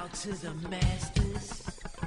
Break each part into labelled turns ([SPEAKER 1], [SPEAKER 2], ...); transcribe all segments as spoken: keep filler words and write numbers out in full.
[SPEAKER 1] out to the masters.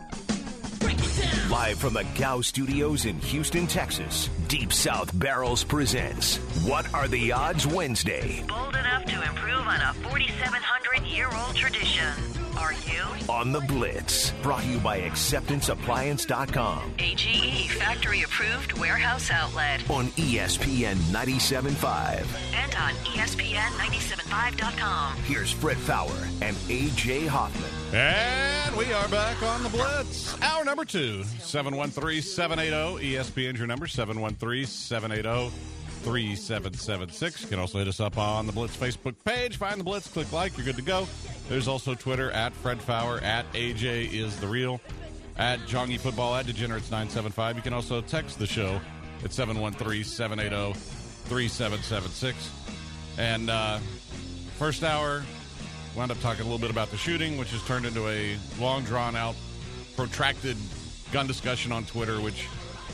[SPEAKER 1] Break it down.
[SPEAKER 2] Live from the Gow Studios in Houston, Texas, Deep South Barrels presents What Are the Odds Wednesday.
[SPEAKER 3] Bold enough to improve on a forty-seven hundred year old tradition. Are you?
[SPEAKER 2] On the Blitz, brought to you by acceptance appliance dot com.
[SPEAKER 3] A G E factory approved warehouse outlet.
[SPEAKER 2] On E S P N ninety-seven point five.
[SPEAKER 3] And on E S P N ninety-seven point five dot com.
[SPEAKER 2] Here's Fred Fowler and A J Hoffman.
[SPEAKER 4] And we are back on the Blitz. Hour number two, seven one three, seven eight zero. E S P N's your number, seven one three, seven eight zero, three seven seven six. You can also hit us up on the Blitz Facebook page. Find the Blitz, click like, you're good to go. There's also Twitter, at Fred Fowler, at A J is the real, at Jongy Football, at Degenerates nine seven five. You can also text the show at seven one three, seven eight zero, three seven seven six. And uh, first hour, wound up talking a little bit about the shooting, which has turned into a long, drawn-out, protracted gun discussion on Twitter, which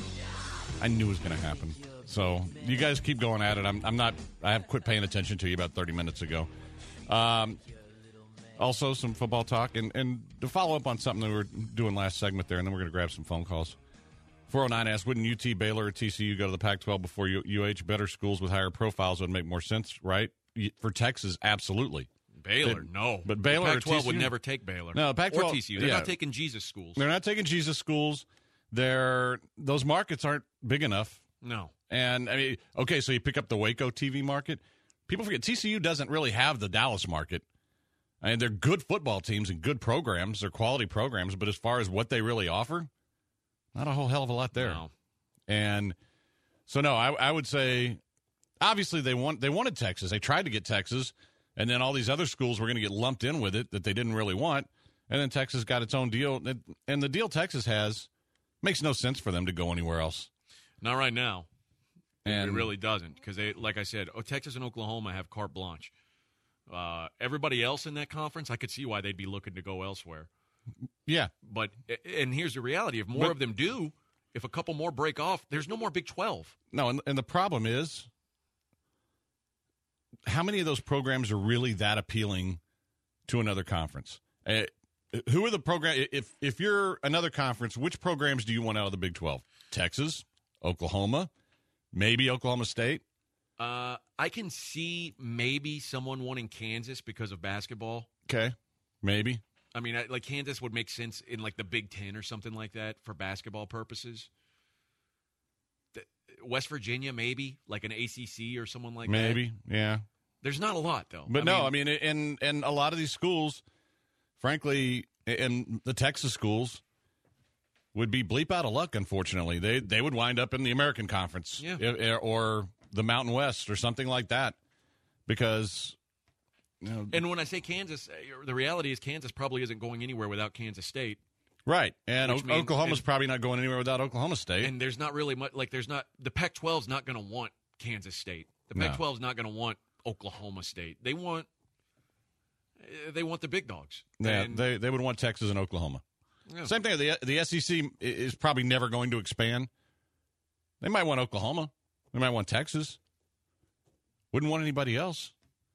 [SPEAKER 4] I knew was going to happen. So you guys keep going at it. I'm, I'm not. I have quit paying attention to you about thirty minutes ago. Um, also, some football talk, and, and to follow up on something that we were doing last segment there, and then we're going to grab some phone calls. four oh nine asks, wouldn't U T, Baylor, or T C U go to the Pac twelve before U H? Better schools with higher profiles would make more sense, right? For Texas, absolutely.
[SPEAKER 5] Baylor,
[SPEAKER 4] It,
[SPEAKER 5] no.
[SPEAKER 4] But Baylor
[SPEAKER 5] the
[SPEAKER 4] or
[SPEAKER 5] Pac twelve
[SPEAKER 4] T C U
[SPEAKER 5] would never take Baylor.
[SPEAKER 4] No, Pac twelve
[SPEAKER 5] or T C U. They're
[SPEAKER 4] yeah.
[SPEAKER 5] not taking Jesus schools.
[SPEAKER 4] They're not taking Jesus schools. They're those markets aren't big enough.
[SPEAKER 5] No.
[SPEAKER 4] And I mean, okay, so you pick up the Waco T V market. People forget T C U doesn't really have the Dallas market. I mean, they're good football teams and good programs. They're quality programs, but as far as what they really offer, not a whole hell of a lot there.
[SPEAKER 5] No.
[SPEAKER 4] And so, no, I, I would say, obviously they want they wanted Texas. They tried to get Texas, and then all these other schools were going to get lumped in with it that they didn't really want. And then Texas got its own deal. And the deal Texas has makes no sense for them to go anywhere else.
[SPEAKER 5] Not right now.
[SPEAKER 4] And
[SPEAKER 5] it really doesn't, because they, like I said, oh, Texas and Oklahoma have carte blanche. Uh, everybody else in that conference, I could see why they'd be looking to go elsewhere.
[SPEAKER 4] Yeah.
[SPEAKER 5] But and here's the reality: if more
[SPEAKER 4] but,
[SPEAKER 5] of them do, if a couple more break off, there's no more Big twelve.
[SPEAKER 4] No, and, and the problem is, how many of those programs are really that appealing to another conference? Uh, who are the program? If if you're another conference, which programs do you want out of the Big twelve? Texas, Oklahoma, maybe Oklahoma State.
[SPEAKER 5] Uh, I can see maybe someone wanting Kansas because of basketball.
[SPEAKER 4] Okay, maybe.
[SPEAKER 5] I mean, I, like Kansas would make sense in like the Big Ten or something like that for basketball purposes. The, West Virginia, maybe like an A C C or someone like
[SPEAKER 4] maybe,
[SPEAKER 5] that.
[SPEAKER 4] Maybe, yeah.
[SPEAKER 5] There's not a lot though.
[SPEAKER 4] But
[SPEAKER 5] I
[SPEAKER 4] no,
[SPEAKER 5] mean,
[SPEAKER 4] I mean, and and a lot of these schools, frankly, and the Texas schools would be bleep out of luck. Unfortunately, they they would wind up in the American Conference,
[SPEAKER 5] yeah.
[SPEAKER 4] or the Mountain West or something like that, because. You know,
[SPEAKER 5] and when I say Kansas, the reality is Kansas probably isn't going anywhere without Kansas State.
[SPEAKER 4] Right, and o-
[SPEAKER 5] means,
[SPEAKER 4] Oklahoma's
[SPEAKER 5] and,
[SPEAKER 4] probably not going anywhere without Oklahoma State.
[SPEAKER 5] And there's not really much, like there's not, the Pac twelve is not going to want Kansas State. The
[SPEAKER 4] No.
[SPEAKER 5] Pac twelve is not going to want Oklahoma State. They want, they want the big dogs.
[SPEAKER 4] Yeah,
[SPEAKER 5] and,
[SPEAKER 4] they they would want Texas and Oklahoma.
[SPEAKER 5] Yeah.
[SPEAKER 4] Same thing. The the S E C is probably never going to expand. They might want Oklahoma. They might want Texas. Wouldn't want anybody else.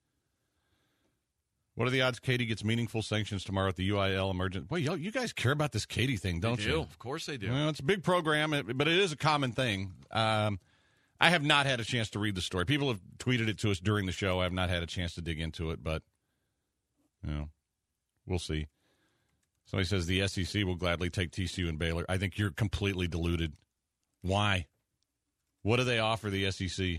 [SPEAKER 4] What are the odds Katie gets meaningful sanctions tomorrow at the U I L emergent? Boy, you guys care about this Katie thing, don't
[SPEAKER 5] they do.
[SPEAKER 4] you?
[SPEAKER 5] Of course they do.
[SPEAKER 4] Well, it's a big program, but it is a common thing. Um, I have not had a chance to read the story. People have tweeted it to us during the show. I have not had a chance to dig into it, but you know, we'll see. Somebody says the S E C will gladly take T C U and Baylor. I think you're completely deluded. Why? What do they offer the S E C?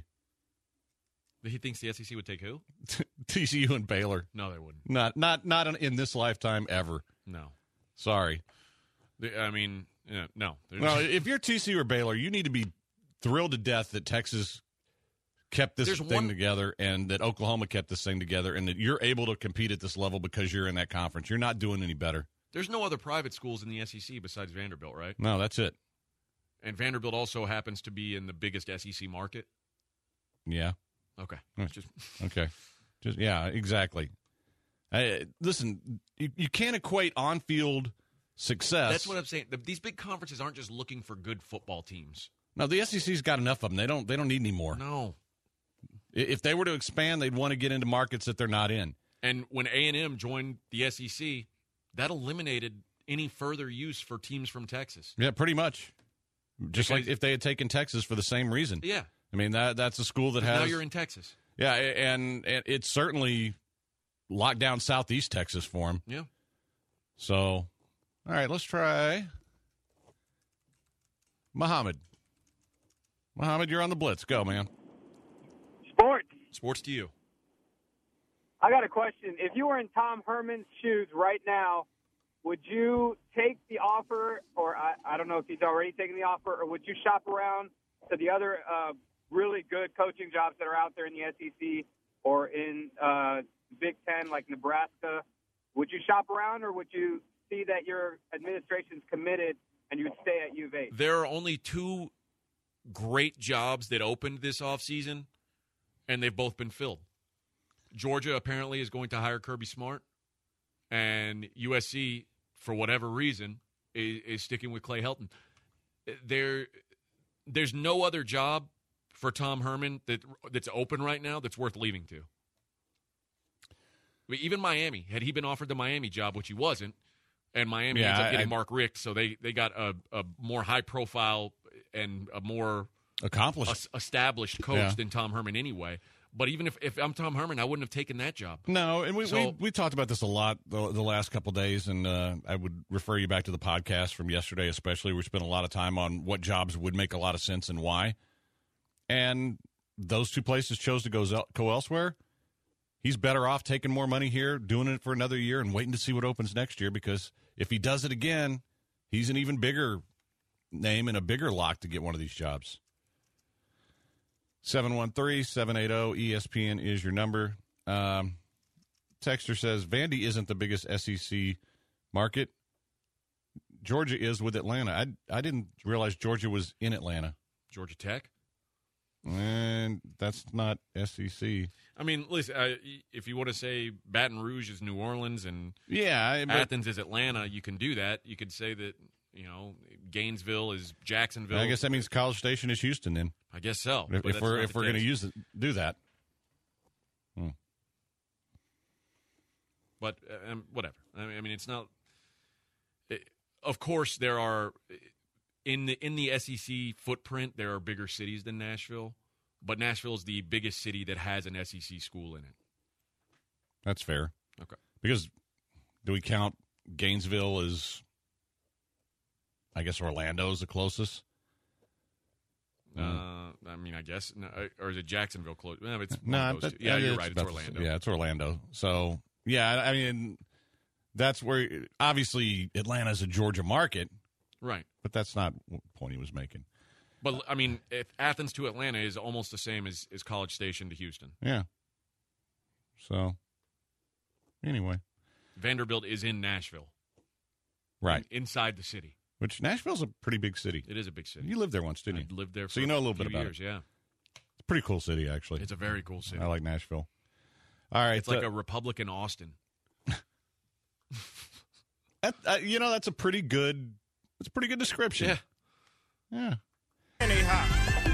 [SPEAKER 5] He thinks the S E C would take who?
[SPEAKER 4] T C U and Baylor.
[SPEAKER 5] No, they wouldn't.
[SPEAKER 4] Not not not in this lifetime ever.
[SPEAKER 5] No.
[SPEAKER 4] Sorry.
[SPEAKER 5] I mean, yeah, no.
[SPEAKER 4] No, if you're T C U or Baylor, you need to be thrilled to death that Texas kept this
[SPEAKER 5] There's
[SPEAKER 4] thing
[SPEAKER 5] one...
[SPEAKER 4] together and that Oklahoma kept this thing together and that you're able to compete at this level because you're in that conference. You're not doing any better.
[SPEAKER 5] There's no other private schools in the S E C besides Vanderbilt, right?
[SPEAKER 4] No, that's it.
[SPEAKER 5] And Vanderbilt also happens to be in the biggest S E C market?
[SPEAKER 4] Yeah.
[SPEAKER 5] Okay.
[SPEAKER 4] Just okay. Just yeah, exactly. I, listen, you, you can't equate on-field success.
[SPEAKER 5] That's what I'm saying. The, these big conferences aren't just looking for good football teams.
[SPEAKER 4] No, the S E C's got enough of them. They don't. They don't need any more.
[SPEAKER 5] No.
[SPEAKER 4] If they were to expand, they'd want to get into markets that they're not in.
[SPEAKER 5] And when A and M joined the S E C, that eliminated any further use for teams from Texas.
[SPEAKER 4] Yeah, pretty much. Just
[SPEAKER 5] Because-
[SPEAKER 4] like if they had taken Texas for the same reason.
[SPEAKER 5] Yeah.
[SPEAKER 4] I mean, that that's a school that has.
[SPEAKER 5] Now you're in Texas.
[SPEAKER 4] Yeah, and, and it's certainly locked down Southeast Texas for him.
[SPEAKER 5] Yeah.
[SPEAKER 4] So, all right, let's try Muhammad. Muhammad, you're on the Blitz. Go, man.
[SPEAKER 6] Sports.
[SPEAKER 5] Sports to you.
[SPEAKER 6] I got a question. If you were in Tom Herman's shoes right now, would you take the offer, or I, I don't know if he's already taken the offer, or would you shop around to the other uh, really good coaching jobs that are out there in the S E C or in uh, Big Ten like Nebraska? Would you shop around, or would you see that your administration's committed and you would stay at U of H?
[SPEAKER 5] There are only two great jobs that opened this offseason, and they've both been filled. Georgia apparently is going to hire Kirby Smart, and U S C, for whatever reason, is, is sticking with Clay Helton. There, there's no other job for Tom Herman that that's open right now that's worth leaving to. I mean, even Miami, had he been offered the Miami job, which he wasn't, and Miami
[SPEAKER 4] Yeah,
[SPEAKER 5] ends up
[SPEAKER 4] I-
[SPEAKER 5] getting
[SPEAKER 4] I-
[SPEAKER 5] Mark Richt, so they, they got a, a more high-profile and a more
[SPEAKER 4] Accomplished.
[SPEAKER 5] es- established coach
[SPEAKER 4] Yeah.
[SPEAKER 5] than Tom Herman anyway. But even if, if I'm Tom Herman, I wouldn't have taken that job.
[SPEAKER 4] No, and we,
[SPEAKER 5] So-
[SPEAKER 4] we we talked about this a lot the, the last couple of days, and uh, I would refer you back to the podcast from yesterday, especially. We spent a lot of time on what jobs would make a lot of sense and why. And those two places chose to go, zel- go elsewhere. He's better off taking more money here, doing it for another year, and waiting to see what opens next year, because if he does it again, he's an even bigger name and a bigger lock to get one of these jobs. seven one three, seven eight zero, E S P N is your number. Um, Texter says, Vandy isn't the biggest S E C market. Georgia is with Atlanta. I, I didn't realize Georgia was in Atlanta.
[SPEAKER 5] Georgia Tech?
[SPEAKER 4] And that's not S E C.
[SPEAKER 5] I mean, listen, uh, if you want to say Baton Rouge is New Orleans and
[SPEAKER 4] Yeah. But
[SPEAKER 5] Athens is Atlanta, you can do that. You could say that, you know, Gainesville is Jacksonville.
[SPEAKER 4] I guess that means College Station is Houston then.
[SPEAKER 5] I guess so.
[SPEAKER 4] If,
[SPEAKER 5] but
[SPEAKER 4] if
[SPEAKER 5] that's
[SPEAKER 4] we're
[SPEAKER 5] not
[SPEAKER 4] if
[SPEAKER 5] the
[SPEAKER 4] we're going to
[SPEAKER 5] case.
[SPEAKER 4] use it, do that. Hmm.
[SPEAKER 5] But uh, um, whatever. I mean, I mean, it's not. It, of course, there are in the in the S E C footprint. There are bigger cities than Nashville, but Nashville is the biggest city that has an S E C school in it.
[SPEAKER 4] That's fair.
[SPEAKER 5] Okay.
[SPEAKER 4] Because do we count Gainesville as, I guess Orlando is the closest?
[SPEAKER 5] Uh, I mean, I guess, no, or is it Jacksonville close? No, it's one
[SPEAKER 4] No,
[SPEAKER 5] of those
[SPEAKER 4] that-
[SPEAKER 5] two. Yeah, you're
[SPEAKER 4] it's
[SPEAKER 5] right. It's
[SPEAKER 4] about the-
[SPEAKER 5] Orlando.
[SPEAKER 4] Yeah, it's Orlando. So, yeah, I I mean, that's where, obviously, Atlanta's a Georgia market,
[SPEAKER 5] Right.
[SPEAKER 4] but that's not what point he was making.
[SPEAKER 5] But I mean, if Athens to Atlanta is almost the same as, as College Station to Houston.
[SPEAKER 4] Yeah. So, anyway.
[SPEAKER 5] Vanderbilt is in Nashville,
[SPEAKER 4] Right.
[SPEAKER 5] inside the city.
[SPEAKER 4] Which, Nashville's a pretty big city.
[SPEAKER 5] It is a big city.
[SPEAKER 4] You lived there once, didn't
[SPEAKER 5] I
[SPEAKER 4] you?
[SPEAKER 5] lived there for
[SPEAKER 4] So you know a little
[SPEAKER 5] few
[SPEAKER 4] bit about
[SPEAKER 5] years, Yeah,
[SPEAKER 4] It's a pretty cool city, actually.
[SPEAKER 5] it's a very cool city.
[SPEAKER 4] I like Nashville. All right.
[SPEAKER 5] It's like
[SPEAKER 4] uh,
[SPEAKER 5] a Republican Austin.
[SPEAKER 4] that, uh, you know, that's a pretty good, that's a pretty good description.
[SPEAKER 5] Yeah.
[SPEAKER 4] Yeah.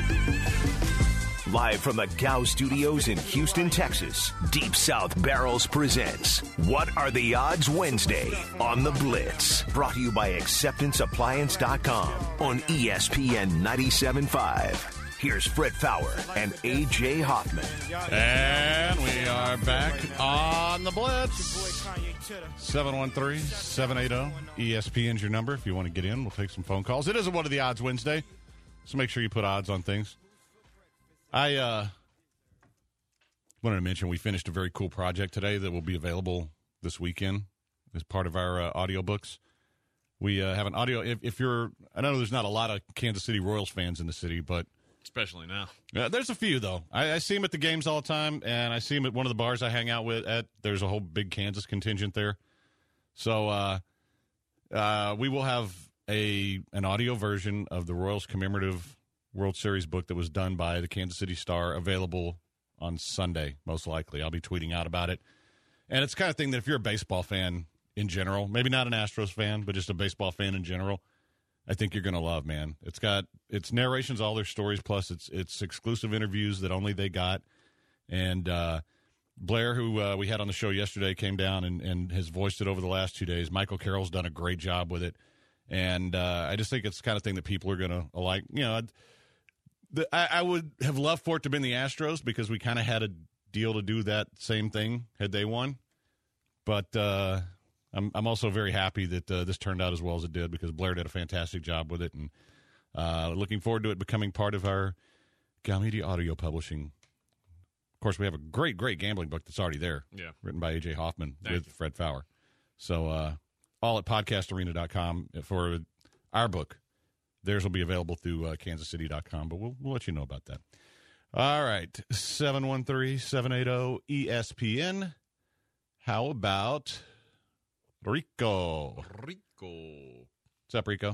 [SPEAKER 2] Live from the Gow Studios in Houston, Texas, Deep South Barrels presents What Are the Odds Wednesday on the Blitz. Brought to you by acceptance appliance dot com on E S P N ninety-seven point five. Here's Fred Fowler and A J Hoffman.
[SPEAKER 4] And we are back on the Blitz. seven one three, seven eight zero, E S P N's your number. If you want to get in, we'll take some phone calls. It is a What Are the Odds Wednesday, so make sure you put odds on things. I uh, wanted to mention we finished a very cool project today that will be available this weekend as part of our uh, audiobooks. We uh, have an audio. If, if you're, I know there's not a lot of Kansas City Royals fans in the city, but
[SPEAKER 5] Especially now.
[SPEAKER 4] yeah, there's a few, though. I, I see them at the games all the time, and I see them at one of the bars I hang out with. At There's a whole big Kansas contingent there. So uh, uh, we will have a an audio version of the Royals commemorative World Series book that was done by the Kansas City Star available on Sunday, most likely. I'll be tweeting out about it. And it's the kind of thing that if you're a baseball fan in general, maybe not an Astros fan, but just a baseball fan in general, I think you're going to love, man. It's got it's narrations, all their stories, plus it's it's exclusive interviews that only they got. And uh, Blair, who uh, we had on the show yesterday, came down and, and has voiced it over the last two days. Michael Carroll's done a great job with it. And uh, I just think it's the kind of thing that people are going to like. You know, the, I, I would have loved for it to have been the Astros because we kind of had a deal to do that same thing had they won. But uh, I'm, I'm also very happy that uh, this turned out as well as it did because Blair did a fantastic job with it. And uh, looking forward to it becoming part of our Gal Media Audio Publishing. Of course, we have a great, great gambling book that's already there.
[SPEAKER 5] Yeah.
[SPEAKER 4] Written by A J Hoffman
[SPEAKER 5] Thank
[SPEAKER 4] with
[SPEAKER 5] you.
[SPEAKER 4] Fred Fowler. So uh, all at podcast arena dot com for our book. Theirs will be available through uh, kansas city dot com, but we'll, we'll let you know about that. All right. seven one three, seven eight zero, E S P N. How about Rico?
[SPEAKER 5] Rico.
[SPEAKER 4] What's up, Rico?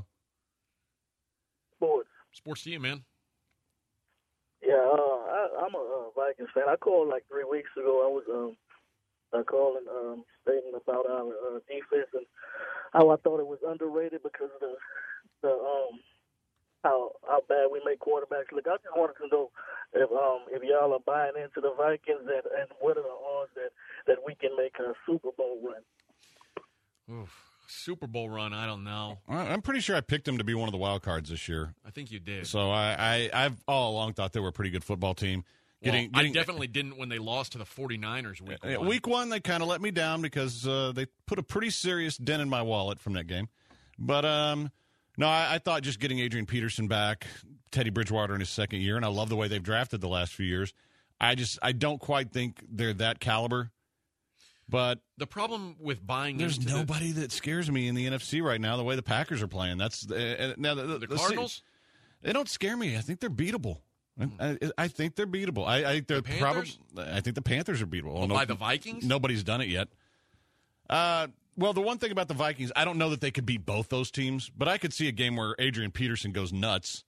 [SPEAKER 7] Sports.
[SPEAKER 5] Sports to you, man.
[SPEAKER 7] Yeah, uh, I, I'm a uh, Vikings fan. I called like three weeks ago. I was um, uh, calling, um, stating about our uh, defense and how I thought it was underrated because of the the um how how bad we make quarterbacks look. I just wanted to know if um if y'all are buying into the Vikings and, and what are the odds that, that we can make a Super Bowl run.
[SPEAKER 5] Oof. Super Bowl run, I don't know.
[SPEAKER 4] I- I'm pretty sure I picked them to be one of the wild cards this year.
[SPEAKER 5] I think you did.
[SPEAKER 4] So I, I, I've all along thought they were a pretty good football team. Getting,
[SPEAKER 5] well,
[SPEAKER 4] getting,
[SPEAKER 5] I definitely didn't when they lost to the 49ers week
[SPEAKER 4] Uh,
[SPEAKER 5] one.
[SPEAKER 4] Week one, they kind of let me down because uh, they put a pretty serious dent in my wallet from that game. But, um, no, I, I thought just getting Adrian Peterson back, Teddy Bridgewater in his second year, and I love the way they've drafted the last few years. I just I don't quite think they're that caliber. But
[SPEAKER 5] The problem with buying
[SPEAKER 4] there's
[SPEAKER 5] into
[SPEAKER 4] nobody that scares me in the N F C right now the way the Packers are playing. That's uh, uh, now the,
[SPEAKER 5] the, the
[SPEAKER 4] the-
[SPEAKER 5] Cardinals.
[SPEAKER 4] They don't scare me. I think they're beatable. I, I, I think they're beatable. I, I think they're
[SPEAKER 5] The
[SPEAKER 4] probably.
[SPEAKER 5] Panthers?
[SPEAKER 4] I think the Panthers are beatable.
[SPEAKER 5] Well,
[SPEAKER 4] No-
[SPEAKER 5] by the Vikings?
[SPEAKER 4] Nobody's done it yet. Uh, well, the one thing about the Vikings, I don't know that they could beat both those teams, but I could see a game where Adrian Peterson goes nuts.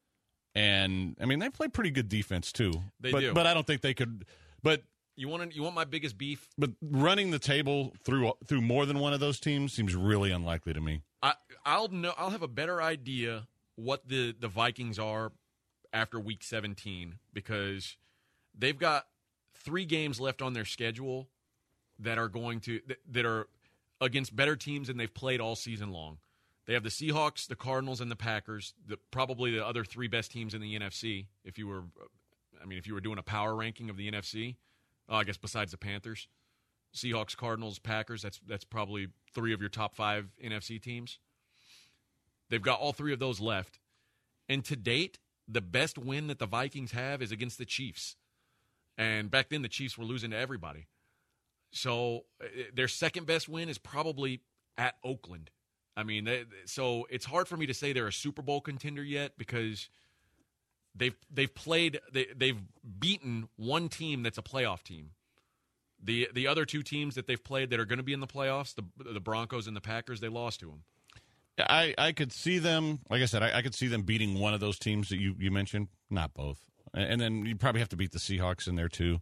[SPEAKER 4] And I mean, they play pretty good defense too.
[SPEAKER 5] They
[SPEAKER 4] but,
[SPEAKER 5] do.
[SPEAKER 4] But I don't think they could. But
[SPEAKER 5] You want to, you want my biggest beef?
[SPEAKER 4] but running the table through through more than one of those teams seems really unlikely to me.
[SPEAKER 5] I, I'll know. I'll have a better idea what the, the Vikings are after Week seventeen because they've got three games left on their schedule that are going to that, that are against better teams than they've played all season long. They have the Seahawks, the Cardinals, and the Packers. The, probably the other three best teams in the N F C. If you were, I mean, if you were doing a power ranking of the N F C, uh, I guess besides the Panthers, Seahawks, Cardinals, Packers. That's that's probably three of your top five N F C teams. They've got all three of those left, and to date, the best win that the Vikings have is against the Chiefs. And back then, the Chiefs were losing to everybody. So uh, their second best win is probably at Oakland. I mean, they, so it's hard for me to say they're a Super Bowl contender yet because they've they've played they, they've beaten one team that's a playoff team. The the other two teams that they've played that are going to be in the playoffs, the the Broncos and the Packers, they lost to them.
[SPEAKER 4] I, I could see them, like I said, I, I could see them beating one of those teams that you, you mentioned, not both. And then you probably have to beat the Seahawks in there too.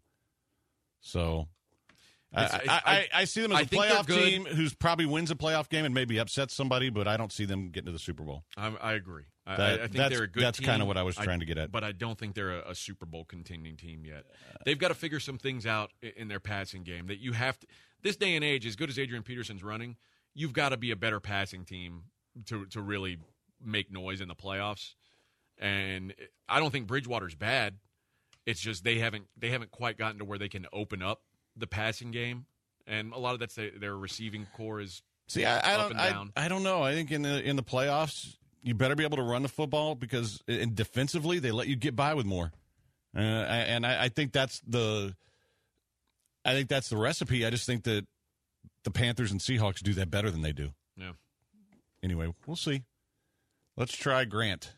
[SPEAKER 4] So I,
[SPEAKER 5] It's- it's-
[SPEAKER 4] I, I,
[SPEAKER 5] I-
[SPEAKER 4] I see them as
[SPEAKER 5] I
[SPEAKER 4] a
[SPEAKER 5] think they're
[SPEAKER 4] playoff
[SPEAKER 5] good.
[SPEAKER 4] team who's probably wins a playoff game and maybe upsets somebody, but I don't see them getting to the Super Bowl.
[SPEAKER 5] I, I agree. I,
[SPEAKER 4] That-
[SPEAKER 5] I I think
[SPEAKER 4] that's-
[SPEAKER 5] they're a good
[SPEAKER 4] that's
[SPEAKER 5] team.
[SPEAKER 4] kinda what I was trying to get at.
[SPEAKER 5] But I don't think they're a, a Super Bowl contending team yet. They've got to figure some things out i- in their passing game that you have to. This day and age, as good as Adrian Peterson's running, you've got to be a better passing team to to really make noise in the playoffs. And I don't think Bridgewater's bad. It's just they haven't they haven't quite gotten to where they can open up the passing game, and a lot of that's their, their receiving core is
[SPEAKER 4] See, I, I
[SPEAKER 5] up
[SPEAKER 4] don't,
[SPEAKER 5] and
[SPEAKER 4] I,
[SPEAKER 5] down.
[SPEAKER 4] I don't know. I think in the in the playoffs, you better be able to run the football because and defensively they let you get by with more, uh, and I, I think that's the, I think that's the recipe. I just think that the Panthers and Seahawks do that better than they do.
[SPEAKER 5] yeah.
[SPEAKER 4] Anyway, we'll see. Let's try Grant.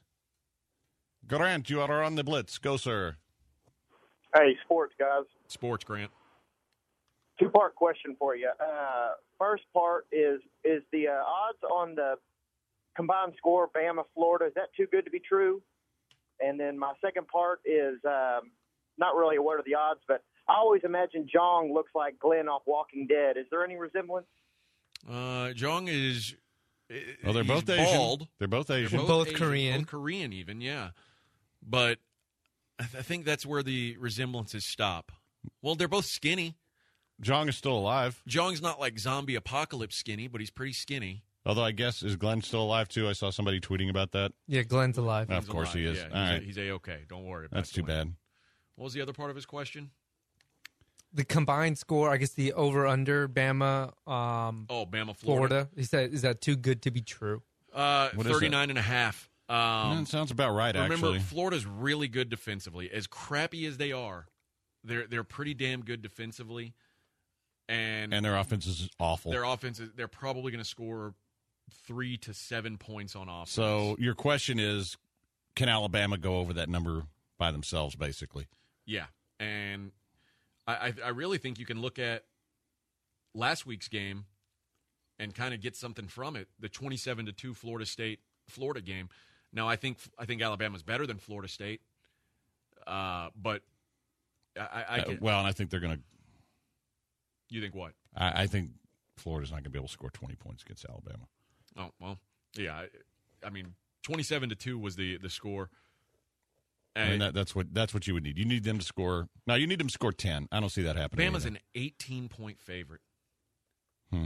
[SPEAKER 4] Grant, you are on the blitz. Go, sir.
[SPEAKER 6] Hey, sports guys.
[SPEAKER 5] Sports, Grant.
[SPEAKER 6] Two part question for you. Uh, first part is is the uh, odds on the combined score Bama Florida, is that too good to be true? And then my second part is um, not really aware of the odds, but I always imagine Jong looks like Glenn off Walking Dead. Is there any resemblance?
[SPEAKER 5] Uh, Jong is.
[SPEAKER 4] Well, they're
[SPEAKER 5] he's
[SPEAKER 4] both Asian.
[SPEAKER 5] bald.
[SPEAKER 4] They're both
[SPEAKER 5] They're
[SPEAKER 4] Asian.
[SPEAKER 8] both
[SPEAKER 5] Asian,
[SPEAKER 8] Korean.
[SPEAKER 5] Both Korean, even, yeah. But I, th- I think that's where the resemblances stop. Well, they're both skinny.
[SPEAKER 4] Jong is still alive.
[SPEAKER 5] Jong's not like zombie apocalypse skinny, but he's pretty skinny.
[SPEAKER 4] Although I guess, is Glenn still alive, too? I saw somebody tweeting about that.
[SPEAKER 8] Yeah, Glenn's alive.
[SPEAKER 4] Oh, of
[SPEAKER 5] He's
[SPEAKER 4] course
[SPEAKER 5] alive.
[SPEAKER 4] he is.
[SPEAKER 5] Yeah,
[SPEAKER 4] All
[SPEAKER 5] he's,
[SPEAKER 4] right.
[SPEAKER 5] a, he's A-okay. Don't worry about
[SPEAKER 4] That's too
[SPEAKER 5] Glenn.
[SPEAKER 4] bad.
[SPEAKER 5] What was the other part of his question?
[SPEAKER 8] The combined score, I guess the over-under, Bama, um,
[SPEAKER 5] Oh, Bama, Florida.
[SPEAKER 8] Florida. He said, is that too good to be true?
[SPEAKER 5] Uh,
[SPEAKER 4] What is that?
[SPEAKER 5] thirty-nine and a half. Um,
[SPEAKER 4] that sounds about right,
[SPEAKER 5] remember,
[SPEAKER 4] actually.
[SPEAKER 5] Florida's really good defensively. As crappy as they are, they're they're pretty damn good defensively. And,
[SPEAKER 4] And their offense is awful.
[SPEAKER 5] their offense is, they're probably going to score three to seven points on offense.
[SPEAKER 4] So your question is, can Alabama go over that number by themselves, basically?
[SPEAKER 5] Yeah, and I, I, I really think you can look at last week's game and kind of get something from it. The twenty-seven to two Florida State Florida game. Now I think I think Alabama's better than Florida State, uh, but I, I
[SPEAKER 4] Uh,
[SPEAKER 5] can,
[SPEAKER 4] well, and I think they're going to.
[SPEAKER 5] you think what?
[SPEAKER 4] I, I think Florida's not going to be able to score twenty points against Alabama.
[SPEAKER 5] Oh well, yeah. I, I mean, twenty-seven to two was the the score.
[SPEAKER 4] I
[SPEAKER 5] And
[SPEAKER 4] mean, that, that's what that's what you would need. You need them to score. Now you need them to score ten. I don't see that happening.
[SPEAKER 5] Bama's
[SPEAKER 4] either.
[SPEAKER 5] an eighteen point favorite.
[SPEAKER 4] Hmm.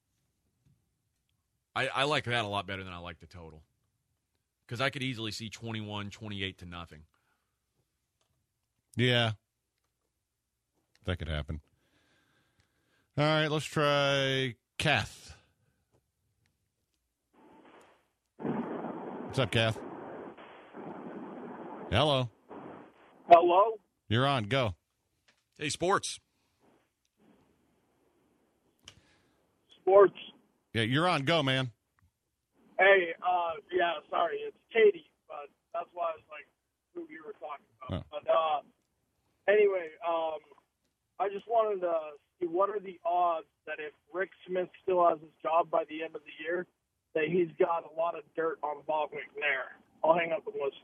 [SPEAKER 5] I, I like that a lot better than I like the total. Because I could easily see twenty-one, twenty-eight to nothing.
[SPEAKER 4] Yeah, that could happen. All right, let's try Kath. What's up, Kath? Hello.
[SPEAKER 9] Hello?
[SPEAKER 4] You're on. Go.
[SPEAKER 5] Hey, sports.
[SPEAKER 9] Sports.
[SPEAKER 4] Yeah, you're on. Go, man.
[SPEAKER 9] Hey, uh, yeah, sorry, it's Katie, but that's why I was like, who you were talking about.
[SPEAKER 4] Oh.
[SPEAKER 9] But, uh, anyway, um, I just wanted to see what are the odds that if Rick Smith still has his job by the end of the year, that he's got a lot of dirt on Bob McNair. I'll hang up and listen.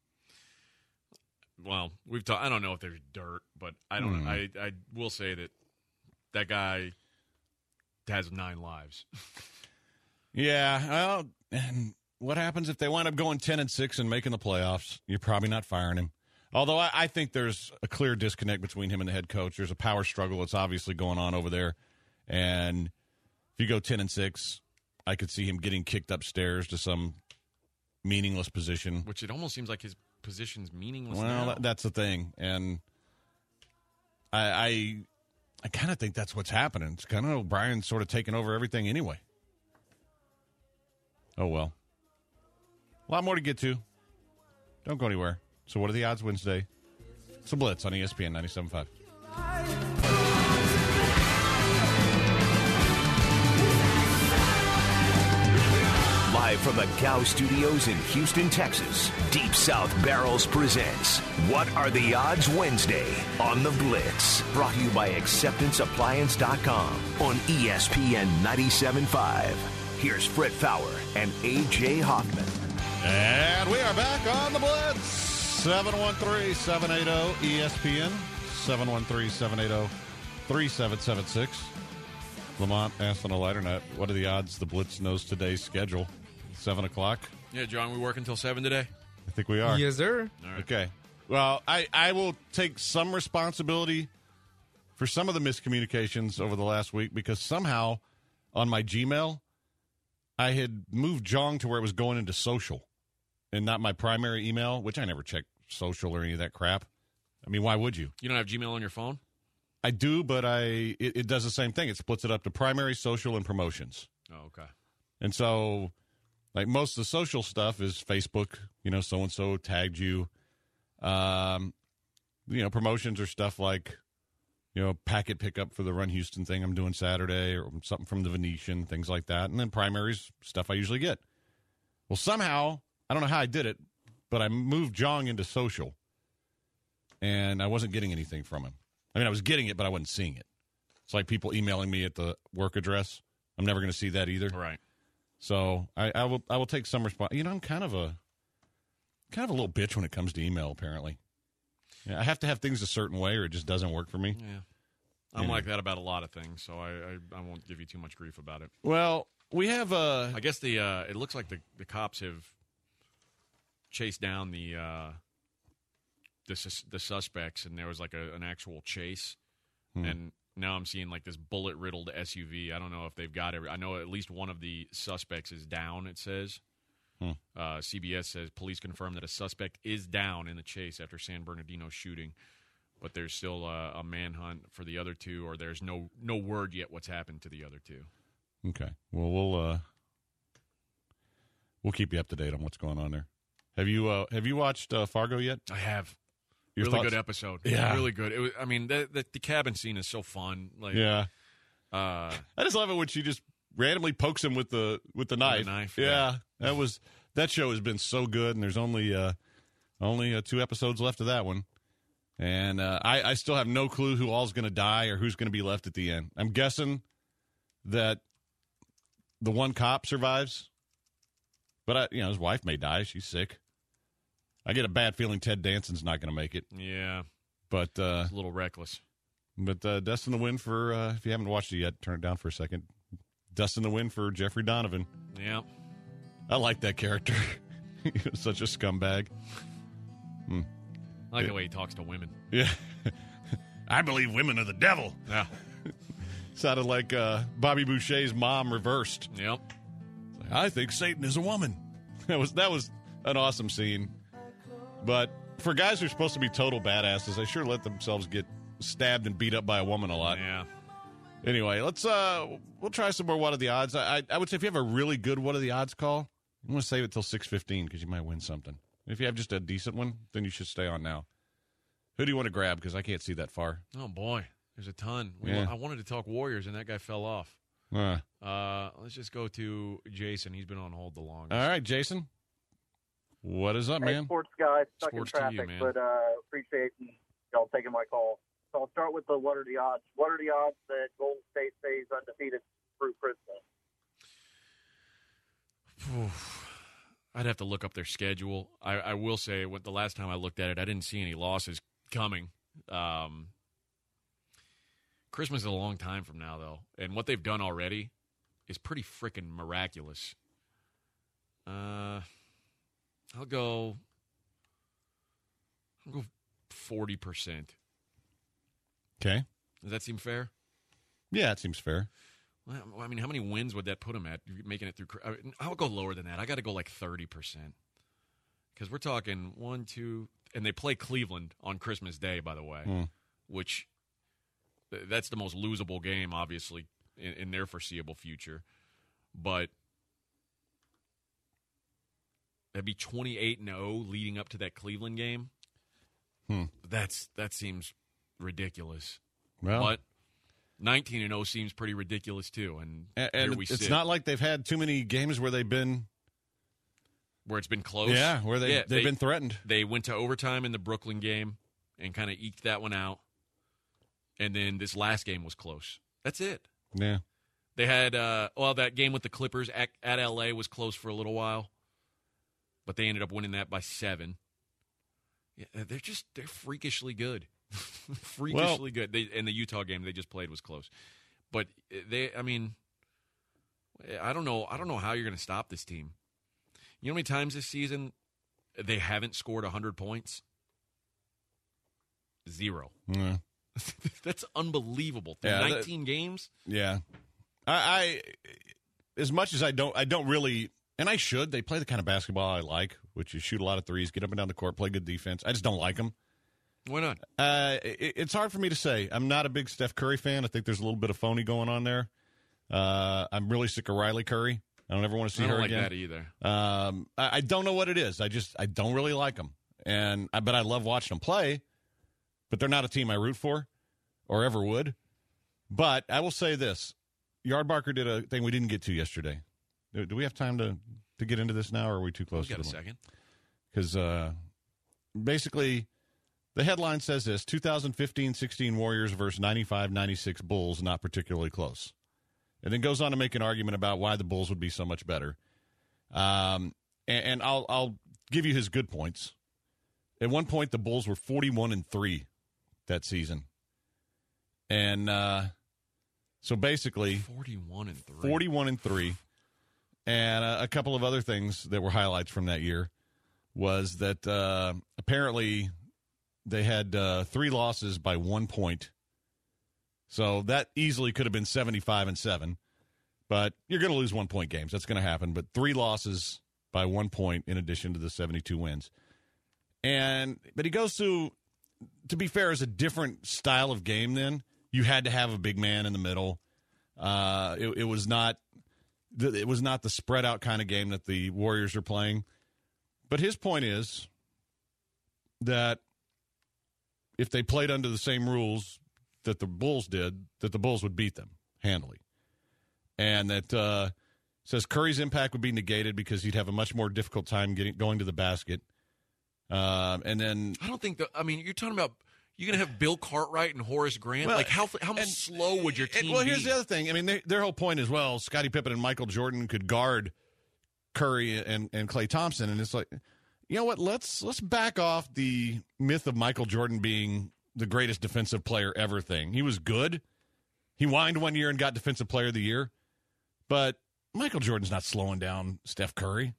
[SPEAKER 5] Well, we've talked. I don't know if there's dirt, but I don't.
[SPEAKER 4] Hmm.
[SPEAKER 5] I I will say that that guy has nine lives.
[SPEAKER 4] Yeah. Well, and what happens if they wind up going ten and six and making the playoffs? You're probably not firing him. Although I, I think there's a clear disconnect between him and the head coach. There's a power struggle that's obviously going on over there, and if you go ten and six, I could see him getting kicked upstairs to some meaningless position.
[SPEAKER 5] Which it almost seems like his position's meaningless.
[SPEAKER 4] Well,
[SPEAKER 5] now.
[SPEAKER 4] that, that's the thing, and I I, I kind of think that's what's happening. It's kind of O'Brien's sort of taking over everything anyway. Oh well, a lot more to get to. Don't go anywhere. So, what are the odds Wednesday? It's a Blitz on E S P N ninety-seven point five.
[SPEAKER 2] Live from the Cow Studios in Houston, Texas, Deep South Barrels presents What Are the Odds Wednesday on the Blitz. Brought to you by acceptance appliance dot com on E S P N ninety-seven point five. Here's Fred Fowler and A J Hoffman.
[SPEAKER 4] And we are back on the Blitz. seven one three, seven eight zero, E S P N. seven one three, seven eight zero, three seven seven six. Lamont asked on a lighter note, what are the odds the Blitz knows today's schedule? seven o'clock?
[SPEAKER 5] Yeah, John, we work until seven today.
[SPEAKER 4] I think we are.
[SPEAKER 8] Yes, sir.
[SPEAKER 5] All right.
[SPEAKER 4] Okay. Well, I, I will take some responsibility for some of the miscommunications over the last week because somehow on my Gmail, I had moved Jong to where it was going into social and not my primary email, which I never check social or any of that crap. I mean, why would you?
[SPEAKER 5] You don't have Gmail on your phone?
[SPEAKER 4] I do, but I it, it does the same thing. It splits it up to primary, social, and promotions.
[SPEAKER 5] Oh, okay.
[SPEAKER 4] And so, like, most of the social stuff is Facebook, you know, so-and-so tagged you. Um, you know, promotions are stuff like, you know, packet pickup for the Run Houston thing I'm doing Saturday or something from the Venetian, things like that. And then primaries, stuff I usually get. Well, somehow, I don't know how I did it, but I moved Jong into social. And I wasn't getting anything from him. I mean, I was getting it, but I wasn't seeing it. It's like people emailing me at the work address. I'm never going to see that either.
[SPEAKER 5] Right.
[SPEAKER 4] So I, I will I will take some response. You know, I'm kind of a kind of a little bitch when it comes to email. Apparently, yeah, I have to have things a certain way, or it just doesn't work for me.
[SPEAKER 5] Yeah. I'm
[SPEAKER 4] You know.
[SPEAKER 5] like that about a lot of things, so I, I, I won't give you too much grief about it.
[SPEAKER 4] Well, we have a.
[SPEAKER 5] I guess the uh, it looks like the, the cops have chased down the uh, the sus- the suspects, and there was like a, an actual chase,
[SPEAKER 4] Hmm.
[SPEAKER 5] and now I'm seeing like this bullet riddled S U V. I don't know if they've got every. I know at least one of the suspects is down. It says.
[SPEAKER 4] Hmm.
[SPEAKER 5] Uh, C B S says police confirm that a suspect is down in the chase after San Bernardino shooting, but there's still a, a manhunt for the other two, or there's no no word yet what's happened to the other two.
[SPEAKER 4] Okay. Well, we'll uh, we'll keep you up to date on what's going on there. Have you uh, have you watched uh, Fargo yet?
[SPEAKER 5] I have.
[SPEAKER 4] Your
[SPEAKER 5] really
[SPEAKER 4] thoughts?
[SPEAKER 5] good episode.
[SPEAKER 4] Yeah.
[SPEAKER 5] Really good. It was, I mean, the, the the cabin scene is so fun. Like,
[SPEAKER 4] Yeah.
[SPEAKER 5] Uh,
[SPEAKER 4] I just love it when she just randomly pokes him with the with the knife.
[SPEAKER 5] knife,
[SPEAKER 4] Yeah.
[SPEAKER 5] yeah.
[SPEAKER 4] That was that show has been so good, and there's only uh, only uh, two episodes left of that one. And uh, I, I still have no clue who all's going to die or who's going to be left at the end. I'm guessing that the one cop survives, but I, you know his wife may die. She's sick. I get a bad feeling Ted Danson's not going to make it.
[SPEAKER 5] yeah,
[SPEAKER 4] But uh,
[SPEAKER 5] it's a little reckless.
[SPEAKER 4] but uh, Dust in the Wind for uh, if you haven't watched it yet, turn it down for a second. Dust in the Wind for Jeffrey Donovan.
[SPEAKER 5] Yeah.
[SPEAKER 4] I like that character. He was such a scumbag.
[SPEAKER 5] I like the way he talks to women.
[SPEAKER 4] Yeah. I believe women are the devil.
[SPEAKER 5] Yeah.
[SPEAKER 4] Sounded like uh, Bobby Boucher's mom reversed.
[SPEAKER 5] Yep.
[SPEAKER 4] I think Satan is a woman. That was that was an awesome scene. But for guys who are supposed to be total badasses, they sure let themselves get stabbed and beat up by a woman a lot.
[SPEAKER 5] Yeah.
[SPEAKER 4] Anyway, let's uh we'll try some more What Are the Odds. I I, I would say if you have a really good What Are the Odds call, you want to save it till six fifteen because you might win something. If you have just a decent one, then you should stay on now. Who do you want to grab? Because I can't see that far.
[SPEAKER 5] Oh boy, there's a ton. We,
[SPEAKER 4] Yeah.
[SPEAKER 5] I wanted to talk Warriors, and that guy fell off.
[SPEAKER 4] Uh,
[SPEAKER 5] Uh, let's just go to Jason. He's been on hold the longest.
[SPEAKER 4] all right, Jason. What is up,
[SPEAKER 10] Hey,
[SPEAKER 4] man?
[SPEAKER 10] sports guy, stuck
[SPEAKER 5] Sports
[SPEAKER 10] in
[SPEAKER 5] to you,
[SPEAKER 10] traffic,
[SPEAKER 5] man.
[SPEAKER 10] but uh, appreciate y'all taking my call. So I'll start with the what are the odds? What are the odds that Golden State stays undefeated through Christmas?
[SPEAKER 5] I'd have to look up their schedule. I, I will say, what the last time I looked at it, I didn't see any losses coming. Um, Christmas is a long time from now, though, and what they've done already is pretty freaking miraculous. Uh, I'll go. I'll go forty percent.
[SPEAKER 4] Okay.
[SPEAKER 5] Does that seem fair?
[SPEAKER 4] Yeah, it seems fair.
[SPEAKER 5] Well, I mean, how many wins would that put them at? Making it through? I mean, I'll go lower than that. I got to go like thirty percent because we're talking one, two, and they play Cleveland on Christmas Day, by the way,
[SPEAKER 4] Mm.
[SPEAKER 5] which th- that's the most losable game, obviously, in, in their foreseeable future. But that'd be twenty-eight and oh leading up to that Cleveland game.
[SPEAKER 4] Hmm.
[SPEAKER 5] That's that seems ridiculous.
[SPEAKER 4] Well,
[SPEAKER 5] But nineteen and oh seems pretty ridiculous too, and,
[SPEAKER 4] and,
[SPEAKER 5] here
[SPEAKER 4] and
[SPEAKER 5] we
[SPEAKER 4] it's
[SPEAKER 5] sit,
[SPEAKER 4] not like they've had too many games where they've been,
[SPEAKER 5] where it's been close.
[SPEAKER 4] yeah, where they
[SPEAKER 5] Yeah,
[SPEAKER 4] they've
[SPEAKER 5] they-
[SPEAKER 4] been threatened.
[SPEAKER 5] They went to overtime in the Brooklyn game and kind of eked that one out, and then this last game was close. That's it.
[SPEAKER 4] Yeah.
[SPEAKER 5] They had uh, well, that game with the Clippers at, at L A was close for a little while, but they ended up winning that by seven. Yeah, they're just they're freakishly good, freakishly
[SPEAKER 4] Well-
[SPEAKER 5] good. They, and the Utah game they just played was close, but they, I mean, I don't know, I don't know how you're going to stop this team. You know how many times this season they haven't scored one hundred points? Zero.
[SPEAKER 4] Yeah.
[SPEAKER 5] That's unbelievable. Through
[SPEAKER 4] Yeah, that-
[SPEAKER 5] nineteen games.
[SPEAKER 4] Yeah. I, I as much as I don't I don't really and I should, they play the kind of basketball I like, which is shoot a lot of threes, get up and down the court, play good defense. I just don't like them.
[SPEAKER 5] Why not?
[SPEAKER 4] Uh, it, it's hard for me to say. I'm not a big Steph Curry fan. I think there's a little bit of phony going on there. Uh, I'm really sick of Riley Curry. I don't ever want to see
[SPEAKER 5] I don't
[SPEAKER 4] her
[SPEAKER 5] like
[SPEAKER 4] again.
[SPEAKER 5] that either.
[SPEAKER 4] Um, I, I don't know what it is. I just I don't really like them, and I but I love watching them play. But they're not a team I root for, or ever would. But I will say this: Yardbarker did a thing we didn't get to yesterday. Do, do we have time to to get into this now, or are we too close?
[SPEAKER 5] We got
[SPEAKER 4] to
[SPEAKER 5] a
[SPEAKER 4] the
[SPEAKER 5] second.
[SPEAKER 4] Because uh, basically, the headline says this: twenty fifteen sixteen Warriors versus ninety-five ninety-six Bulls, not particularly close. And then goes on to make an argument about why the Bulls would be so much better. Um, and, and I'll I'll give you his good points. At one point, the Bulls were forty-one and three that season, and uh, so basically,
[SPEAKER 5] forty-one and three.
[SPEAKER 4] forty-one and three, and a, a couple of other things that were highlights from that year was that uh, apparently they had uh, three losses by one point. So that easily could have been seventy-five and seven. But you're going to lose one-point games. That's going to happen. But three losses by one point in addition to the seventy-two wins. And but he goes through, to be fair, is a different style of game then. You had to have a big man in the middle. Uh, it, it was not it was not the spread out kind of game that the Warriors are playing. But his point is that if they played under the same rules that the Bulls did, that the Bulls would beat them handily. And that uh, says Curry's impact would be negated because he'd have a much more difficult time getting going to the basket. Um, and then
[SPEAKER 5] I don't think that. I mean, you're talking about you're going to have Bill Cartwright and Horace Grant.
[SPEAKER 4] Well,
[SPEAKER 5] like how how
[SPEAKER 4] and,
[SPEAKER 5] slow would your team
[SPEAKER 4] and, well, here's
[SPEAKER 5] be?
[SPEAKER 4] the other thing. I mean, they, their whole point is, well, Scottie Pippen and Michael Jordan could guard Curry and, and Klay Thompson, and it's like, you know what? Let's let's back off the myth of Michael Jordan being the greatest defensive player ever thing. He was good. He whined one year and got Defensive Player of the Year. But Michael Jordan's not slowing down Steph Curry.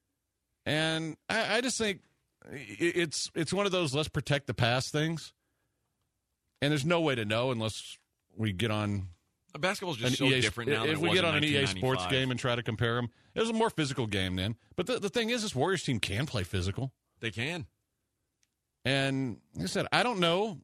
[SPEAKER 4] And I, I just think it's it's one of those let's protect the past things. And there's no way to know unless we get on
[SPEAKER 5] Basketball's just
[SPEAKER 4] an
[SPEAKER 5] so
[SPEAKER 4] E A,
[SPEAKER 5] different now.
[SPEAKER 4] If
[SPEAKER 5] than it
[SPEAKER 4] we
[SPEAKER 5] was
[SPEAKER 4] get
[SPEAKER 5] in
[SPEAKER 4] on an E A
[SPEAKER 5] nineteen
[SPEAKER 4] Sports
[SPEAKER 5] ninety-five.
[SPEAKER 4] game and try to compare them, it was a more physical game then. But the, the thing is, this Warriors team can play physical.
[SPEAKER 5] They can.
[SPEAKER 4] And like I said, I don't know.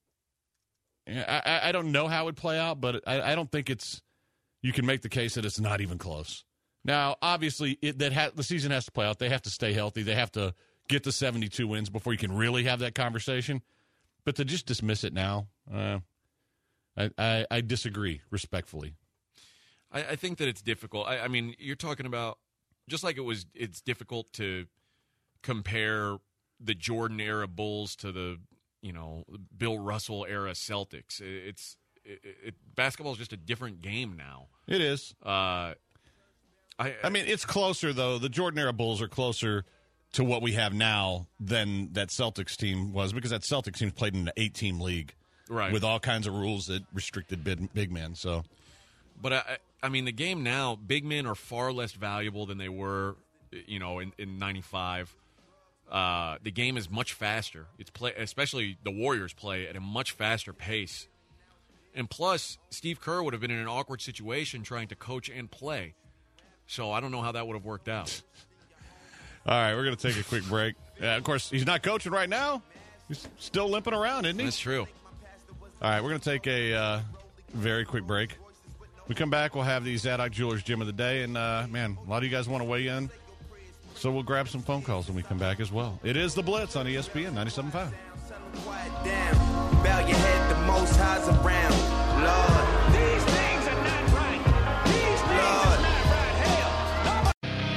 [SPEAKER 4] I, I, I don't know how it would play out, but I, I don't think it's – you can make the case that it's not even close. Now, obviously, it, that ha- the season has to play out. They have to stay healthy. They have to get to seventy-two wins before you can really have that conversation. But to just dismiss it now, uh, I, I, I disagree respectfully.
[SPEAKER 5] I, I think that it's difficult. I, I mean, you're talking about just like it was. It's difficult to compare the Jordan era Bulls to the you know Bill Russell era Celtics. It, it's it, it, basketball is just a different game now.
[SPEAKER 4] It is.
[SPEAKER 5] Uh, I,
[SPEAKER 4] I mean, it's closer though. The Jordan era Bulls are closer to what we have now than that Celtics team was, because that Celtics team played in an eight-team league,
[SPEAKER 5] right,
[SPEAKER 4] with all kinds of rules that restricted big, big men. So,
[SPEAKER 5] but I, I mean, the game now, big men are far less valuable than they were, you know, in in ninety-five. Uh, the game is much faster. It's play, especially the Warriors play at a much faster pace. And plus, Steve Kerr would have been in an awkward situation trying to coach and play. So I don't know how that would have worked out.
[SPEAKER 4] All right, we're going to take a quick break. Yeah, of course, he's not coaching right now. He's still limping around, isn't he?
[SPEAKER 5] That's true.
[SPEAKER 4] All right, we're going to take a uh, very quick break. When we come back, we'll have the Zadok Jewelers Gym of the Day. And, uh, man, a lot of you guys want to weigh in. So we'll grab some phone calls when we come back as well. It is The Blitz on E S P N ninety-seven point five.
[SPEAKER 11] Quiet down. Bow your head, the most highs around. Lord. These things are not right. These things Lord. are not right. Hell.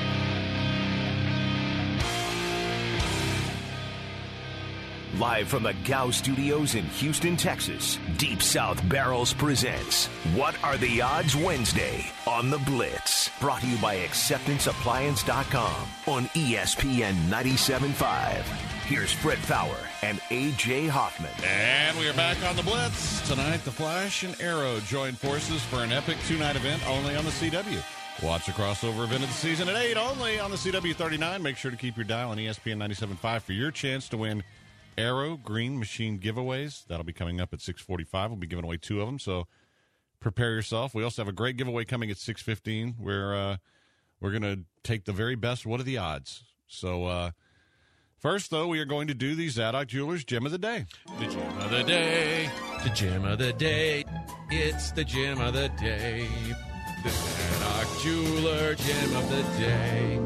[SPEAKER 2] Live from the Gow Studios in Houston, Texas, Deep South Barrels presents What Are the Odds Wednesday on The Blitz. Brought to you by acceptance appliance dot com on E S P N ninety-seven point five. Here's Fred Fowler and A J Hoffman.
[SPEAKER 4] And we are back on The Blitz. Tonight, the Flash and Arrow join forces for an epic two-night event only on the C W. Watch the crossover event of the season at eight only on the C W thirty-nine. Make sure to keep your dial on E S P N ninety-seven point five for your chance to win Arrow Green Machine giveaways. That'll be coming up at six forty-five. We'll be giving away two of them, so prepare yourself. We also have a great giveaway coming at six fifteen where uh, we're going to take the very best What Are the Odds. So uh, first, though, we are going to do the Zadok Jewelers Gem of the Day.
[SPEAKER 5] The Gem of the Day. The Gem of the Day. It's the Gem of the Day. The Zadok Jeweler Gem of the Day.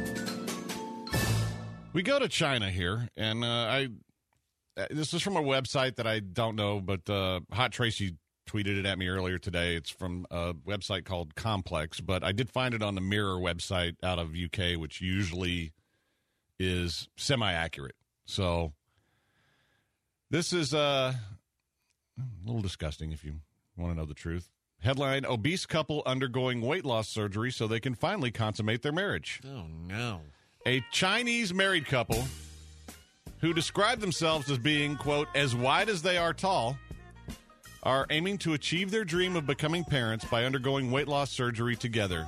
[SPEAKER 4] We go to China here, and uh, I... This is from a website that I don't know, but uh, Hot Tracy tweeted it at me earlier today. It's from a website called Complex, but I did find it on the Mirror website out of U K, which usually is semi-accurate. So this is uh, a little disgusting if you want to know the truth. Headline, obese couple undergoing weight loss surgery so they can finally consummate their marriage.
[SPEAKER 5] Oh, no.
[SPEAKER 4] A Chinese married couple who describe themselves as being, quote, as wide as they are tall, are aiming to achieve their dream of becoming parents by undergoing weight loss surgery together.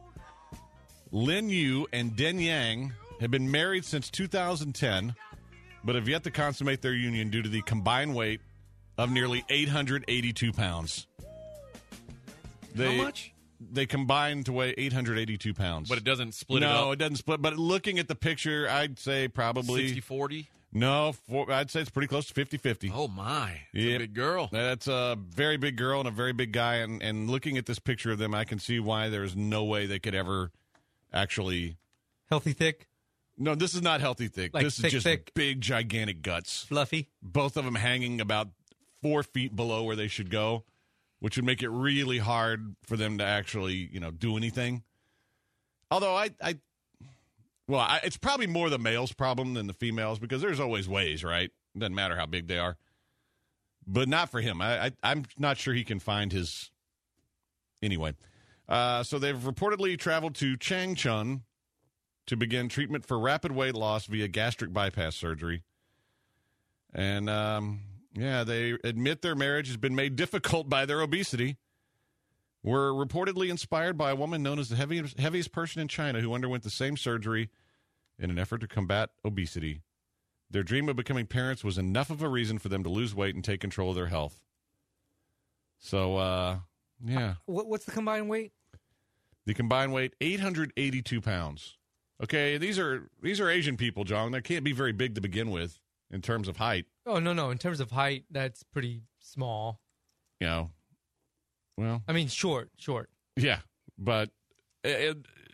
[SPEAKER 4] Lin Yu and Den Yang have been married since two thousand ten, but have yet to consummate their union due to the combined weight of nearly eight hundred eighty-two pounds. They,
[SPEAKER 5] How much?
[SPEAKER 4] They combine to weigh eight hundred eighty-two pounds.
[SPEAKER 5] But it doesn't split
[SPEAKER 4] no,
[SPEAKER 5] it up?
[SPEAKER 4] No, it doesn't split. But looking at the picture, I'd say probably
[SPEAKER 5] sixty forty?
[SPEAKER 4] No, for, I'd say it's pretty close to fifty-fifty.
[SPEAKER 5] Oh, my. That's
[SPEAKER 4] Yep.
[SPEAKER 5] a big girl.
[SPEAKER 4] That's a very big girl and a very big guy. And, and looking at this picture of them, I can see why there's no way they could ever actually...
[SPEAKER 8] Healthy thick?
[SPEAKER 4] No, this is not healthy thick.
[SPEAKER 8] Like
[SPEAKER 4] this
[SPEAKER 8] thick,
[SPEAKER 4] is just
[SPEAKER 8] thick?
[SPEAKER 4] big, gigantic guts.
[SPEAKER 8] Fluffy?
[SPEAKER 4] Both of them hanging about four feet below where they should go, which would make it really hard for them to actually, you know, do anything. Although I... I Well, I, it's probably more the male's problem than the females because there's always ways, right? Doesn't matter how big they are. But not for him. I, I, I'm not sure he can find his... Anyway. Uh, so they've reportedly traveled to Changchun to begin treatment for rapid weight loss via gastric bypass surgery. And, um, yeah, they admit their marriage has been made difficult by their obesity. Were reportedly inspired by a woman known as the heaviest, heaviest person in China who underwent the same surgery in an effort to combat obesity. Their dream of becoming parents was enough of a reason for them to lose weight and take control of their health. So, uh, yeah.
[SPEAKER 8] What, what's the combined weight?
[SPEAKER 4] The combined weight, eight hundred eighty-two pounds. Okay, these are these are Asian people, John. They can't be very big to begin with in terms of height.
[SPEAKER 8] Oh, no, no. In terms of height, that's pretty small.
[SPEAKER 4] You know, well.
[SPEAKER 8] I mean, short, short.
[SPEAKER 4] Yeah, but it,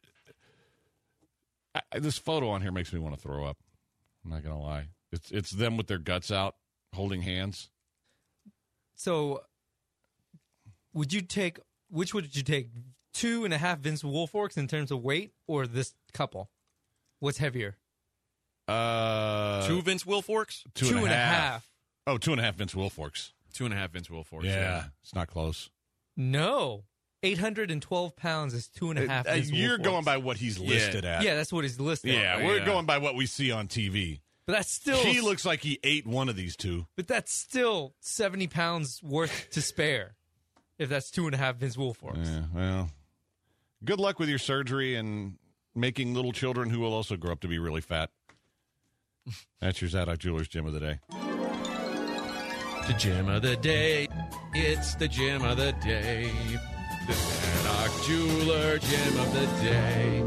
[SPEAKER 4] I, this photo on here makes me want to throw up. I'm not going to lie. It's it's them with their guts out, holding hands.
[SPEAKER 8] So, would you take, which would you take, two and a half Vince Wilforks in terms of weight, or this couple? What's heavier?
[SPEAKER 4] Uh,
[SPEAKER 5] two Vince Wilforks?
[SPEAKER 4] Two,
[SPEAKER 8] two
[SPEAKER 4] and,
[SPEAKER 8] and
[SPEAKER 4] a
[SPEAKER 8] a
[SPEAKER 4] half.
[SPEAKER 8] half.
[SPEAKER 4] Oh, two and a half Vince Wilforks.
[SPEAKER 5] Two and a half Vince Wilforks.
[SPEAKER 4] Yeah,
[SPEAKER 5] yeah.
[SPEAKER 4] It's not close.
[SPEAKER 8] No. eight hundred twelve pounds is two and a half
[SPEAKER 4] Uh,
[SPEAKER 8] Vince
[SPEAKER 4] you're
[SPEAKER 8] Wilforks.
[SPEAKER 4] going by what he's listed
[SPEAKER 5] Yeah.
[SPEAKER 4] at.
[SPEAKER 8] Yeah, that's what he's listed
[SPEAKER 4] Yeah,
[SPEAKER 8] at.
[SPEAKER 4] we're
[SPEAKER 5] Yeah.
[SPEAKER 4] going by what we see on T V.
[SPEAKER 8] But that's still...
[SPEAKER 4] He looks like he ate one of these two.
[SPEAKER 8] But that's still seventy pounds worth to spare, if that's two and a half Vince Wilforks.
[SPEAKER 4] Yeah, well, good luck with your surgery and making little children who will also grow up to be really fat. That's your Zadok Jewelers Gem of the Day.
[SPEAKER 5] The gem of the day. It's the gem of the day. The Zadok Jeweler gem of the day.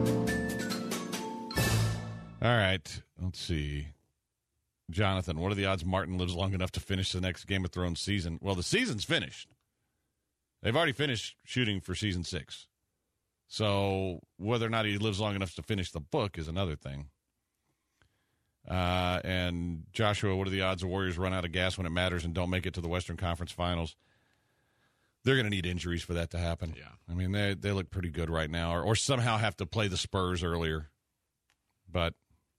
[SPEAKER 4] All right, let's see. Jonathan, what are the odds Martin lives long enough to finish the next Game of Thrones season? Well, the season's finished. They've already finished shooting for season six. So whether or not he lives long enough to finish the book is another thing. Uh, and Joshua, what are the odds the Warriors run out of gas when it matters and don't make it to the Western Conference Finals? They're going to need injuries for that to happen.
[SPEAKER 5] Yeah.
[SPEAKER 4] I mean, they they look pretty good right now, or, or somehow have to play the Spurs earlier. But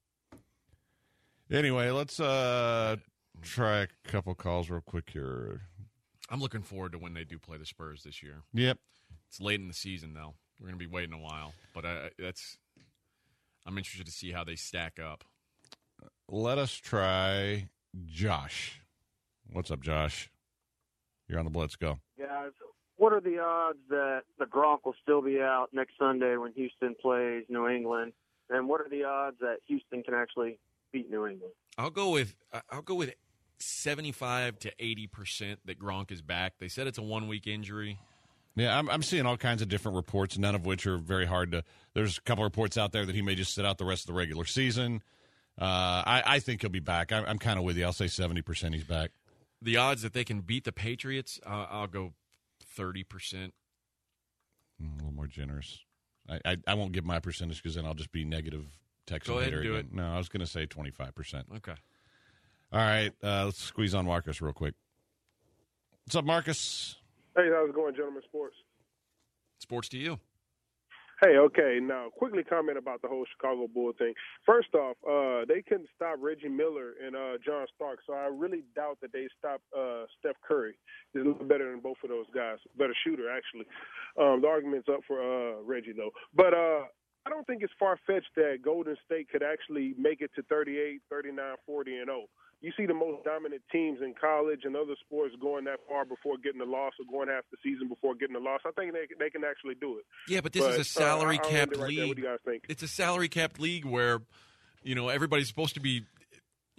[SPEAKER 4] anyway, let's uh, try a couple calls real quick here.
[SPEAKER 5] I'm looking forward to when they do play the Spurs this year.
[SPEAKER 4] Yep.
[SPEAKER 5] It's late in the season, though. We're going to be waiting a while. But I, that's I'm interested to see how they stack up.
[SPEAKER 4] Let us try Josh. What's up, Josh? You're on the Blitz. Go.
[SPEAKER 12] Guys, what are the odds that the Gronk will still be out next Sunday when Houston plays New England? And what are the odds that Houston can actually beat New England?
[SPEAKER 5] I'll go with I'll go with seventy-five to eighty percent that Gronk is back. They said it's a one week injury.
[SPEAKER 4] Yeah, I'm, I'm seeing all kinds of different reports, none of which are very hard to. There's a couple reports out there that he may just sit out the rest of the regular season. Uh, I, I think he'll be back. I, I'm kind of with you. I'll say seventy percent he's back.
[SPEAKER 5] The odds that they can beat the Patriots, uh, I'll go thirty percent.
[SPEAKER 4] Mm, a little more generous. I, I, I won't give my percentage because then I'll just be negative Texan
[SPEAKER 5] Go ahead
[SPEAKER 4] hater
[SPEAKER 5] and do
[SPEAKER 4] again.
[SPEAKER 5] it.
[SPEAKER 4] No, I was going to say twenty-five percent.
[SPEAKER 5] Okay.
[SPEAKER 4] All right, uh, let's squeeze on Marcus real quick. What's up, Marcus?
[SPEAKER 13] Hey, how's it going, gentlemen? Sports.
[SPEAKER 5] Sports to you.
[SPEAKER 13] Hey, okay. Now, quickly comment about the whole Chicago Bull thing. First off, uh, they couldn't stop Reggie Miller and uh, John Stark, so I really doubt that they stopped uh, Steph Curry. He's a little better than both of those guys. Better shooter, actually. Um, the argument's up for uh, Reggie, though. But uh, I don't think it's far-fetched that Golden State could actually make it to thirty-eight, thirty-nine, forty, and oh. You see the most dominant teams in college and other sports going that far before getting a loss or going half the season before getting a loss. I think they they can actually do it.
[SPEAKER 5] Yeah, but this is a salary
[SPEAKER 13] uh,
[SPEAKER 5] capped
[SPEAKER 13] right
[SPEAKER 5] league.
[SPEAKER 13] there. What do you guys think?
[SPEAKER 5] It's a salary capped league where, you know, everybody's supposed to be,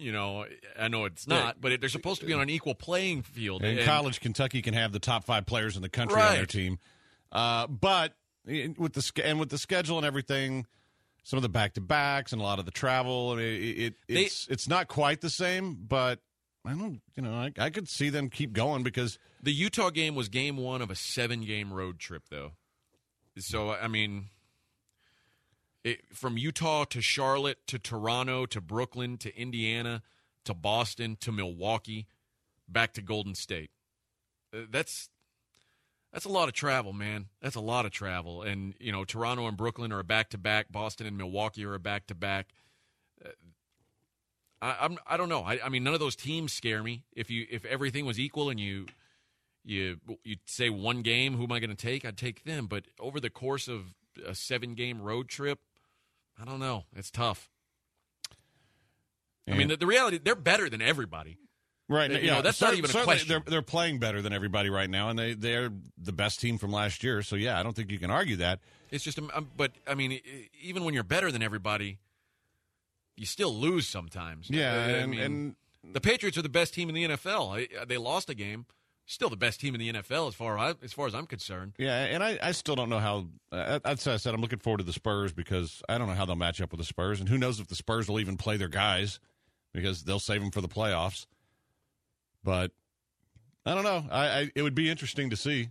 [SPEAKER 5] You know, I know it's not, but they're supposed to be on an equal playing field.
[SPEAKER 4] In
[SPEAKER 5] And-
[SPEAKER 4] college, Kentucky can have the top five players in the country
[SPEAKER 5] Right.
[SPEAKER 4] on their team. Uh, but with the sch- and with the schedule and everything, some of the back to backs and a lot of the travel, I mean, it, it it's it's not quite the same. But I don't, you know, I, I could see them keep going because
[SPEAKER 5] The Utah game was game one of a seven-game road trip, though. So, I mean, it, from Utah to Charlotte to Toronto to Brooklyn to Indiana to Boston to Milwaukee, back to Golden State. Uh, That's that's a lot of travel, man. That's a lot of travel. And, you know, Toronto and Brooklyn are a back-to-back. Boston and Milwaukee are a back-to-back. Uh, I, I'm I don't know. I, I mean, none of those teams scare me. If you if everything was equal and you you you say one game, who am I going to take? I'd take them. But over the course of a seven game road trip, I don't know. It's tough. I mean, the, the reality, they're better than everybody.
[SPEAKER 4] Right,
[SPEAKER 5] You
[SPEAKER 4] yeah,
[SPEAKER 5] know, that's
[SPEAKER 4] cer-
[SPEAKER 5] not even a
[SPEAKER 4] certainly
[SPEAKER 5] question.
[SPEAKER 4] They're they're playing better than everybody right now, and they they're the best team from last year. So yeah, I don't think you can argue that.
[SPEAKER 5] It's just, um, but I mean, e- even when you're better than everybody, you still lose sometimes.
[SPEAKER 4] Yeah,
[SPEAKER 5] I- I
[SPEAKER 4] and-
[SPEAKER 5] mean,
[SPEAKER 4] and-
[SPEAKER 5] the Patriots are the best team in the N F L. I, they lost a game, still the best team in the N F L as far as, as far as I'm concerned.
[SPEAKER 4] Yeah, and I, I still don't know how. Uh, that's why I said I'm looking forward to the Spurs because I don't know how they'll match up with the Spurs, and who knows if the Spurs will even play their guys because they'll save them for the playoffs. But I don't know. I, I it would be interesting to see.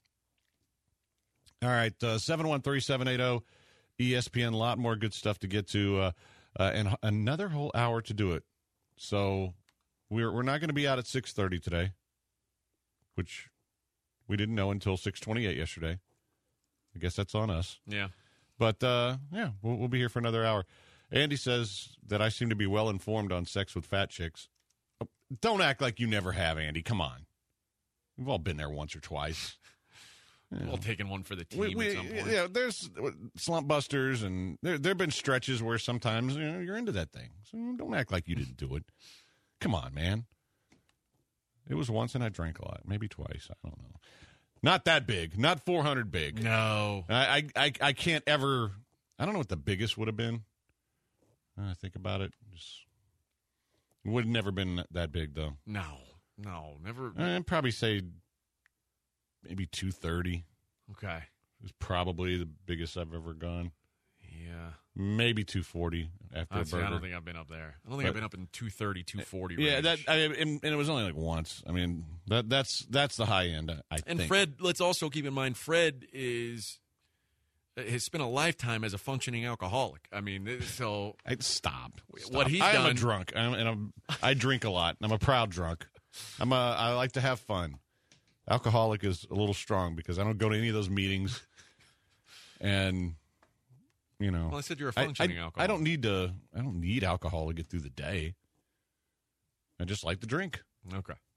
[SPEAKER 4] All right, uh, seven one three, seven eight zero E S P N. A lot more good stuff to get to, uh, uh, and another whole hour to do it. So we're we're not going to be out at six thirty today, which we didn't know until six twenty-eight yesterday. I guess that's on us.
[SPEAKER 5] Yeah.
[SPEAKER 4] But, uh, yeah, we'll, we'll be here for another hour. Andy says that I seem to be well informed on sex with fat chicks. Don't act like you never have, Andy. Come on. We've all been there once or twice.
[SPEAKER 5] We've all taken one for the team
[SPEAKER 4] We, we,
[SPEAKER 5] at some point.
[SPEAKER 4] yeah, there's slump busters, and there there have been stretches where sometimes you know, you're into that thing. So don't act like you didn't do it. Come on, man. It was once, and I drank a lot, maybe twice. I don't know. Not that big, not four hundred big.
[SPEAKER 5] No,
[SPEAKER 4] I I I, I can't ever. I don't know what the biggest would have been. I think about it. Just, it would have never been that big, though.
[SPEAKER 5] No, no, never.
[SPEAKER 4] I'd probably say maybe two thirty.
[SPEAKER 5] Okay.
[SPEAKER 4] Is probably the biggest I've ever gone.
[SPEAKER 5] Yeah.
[SPEAKER 4] Maybe two forty after
[SPEAKER 5] I'd
[SPEAKER 4] a
[SPEAKER 5] say
[SPEAKER 4] burger.
[SPEAKER 5] I don't think I've been up there. I don't think
[SPEAKER 4] But-
[SPEAKER 5] I've been up in two thirty, two forty
[SPEAKER 4] Yeah,
[SPEAKER 5] range.
[SPEAKER 4] that I, and, and it was only like once. I mean, that that's that's the high end. I
[SPEAKER 5] And
[SPEAKER 4] think.
[SPEAKER 5] Fred, let's also keep in mind, Fred is has spent a lifetime as a functioning alcoholic. I mean, so
[SPEAKER 4] I, stop. Stop.
[SPEAKER 5] What he's
[SPEAKER 4] I am
[SPEAKER 5] done.
[SPEAKER 4] a drunk, I'm, and I'm, I drink a lot. I'm a proud drunk. I'm a. I like to have fun. Alcoholic is a little strong because I don't go to any of those meetings, and you know.
[SPEAKER 5] Well, I said you're a
[SPEAKER 4] I-
[SPEAKER 5] functioning
[SPEAKER 4] I,
[SPEAKER 5] alcoholic.
[SPEAKER 4] I don't need to. I don't need alcohol to get through the day. I just like to drink.
[SPEAKER 5] Okay.